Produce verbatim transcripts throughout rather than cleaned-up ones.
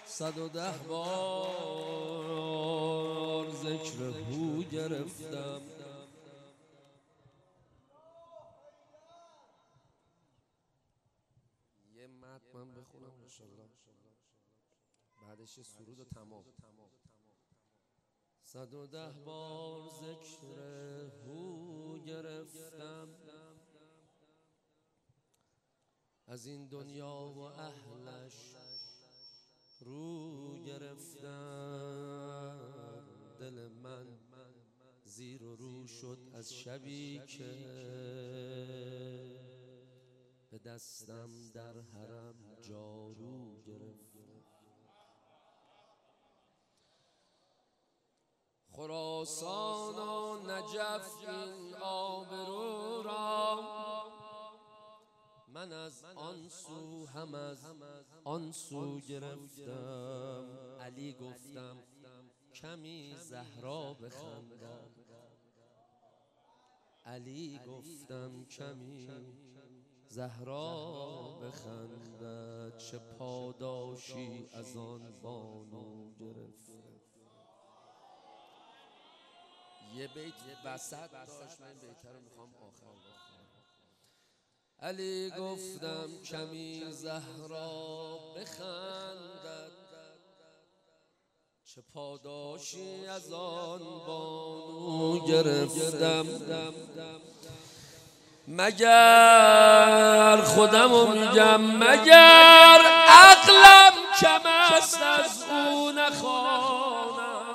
صد و ده بار ذکر هو گرفتم. یه متن من بخونم انشالله بعدش یه سرود و تمام. صد و ده بار ذکر هو گرفتم، از این دنیا و اهلش رو گرفتم. دل من زیر و رو شد از شبی که به دستم در حرم جارو گرفتم. خراسان و نجف این آبرو را من از آن سو هم از آن سو گرفتم. علی گفتم کمی زهرا بخندد، علی گفتم کمی زهرا بخندد، چه پاداشی از آن بانو گرفتم. یه بیت وسط داشت، من بیتر رو میخوام آخر بخونم. علی گفتم کمی زهرا بخندد، چه پاداشی از آن بانو گرفتم. مگر خودمو میگم، مگر عقلم کم است از او نخوانم،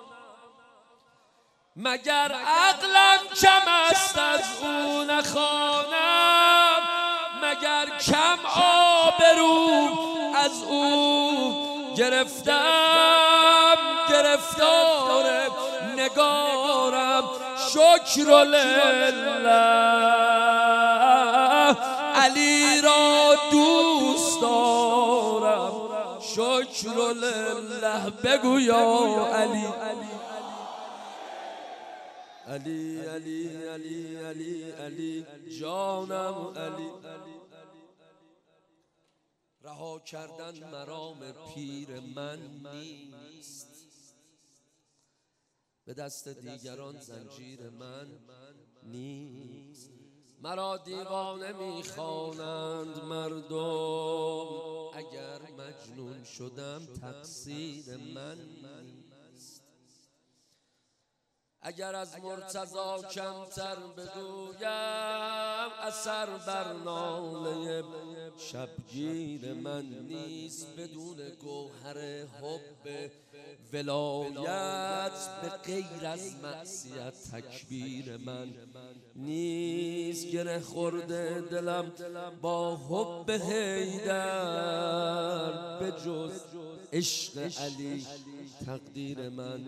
مگر عقلم کم است از او نخوانم، مگر کم آبرو از او گرفتم. گرفتار نگارم شکر لله، علی را دوست دارم شکر لله. بگو یا علی علی علی علی علی علی جانم علی. رها کردن مرام پیر من نیست، به دست دیگران زنجیر من نیست. مرا دیوانه میخوانند مردم، اگر مجنون شدم تقصیر من نیست. اگر از مرتضی کمتر بگویم اثر بر ناله شبگیر من نیست. بدون گوهر حب ولایت به غیر از معصیت تکبیر من نیست. گره خورده دلم با حب حیدر، به جز عشق علی تقدیر من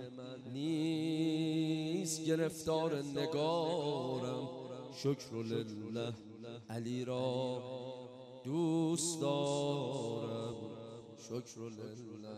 نیست. گرفتار نگارم شکر لله، علی را دوست دارم شکر لله.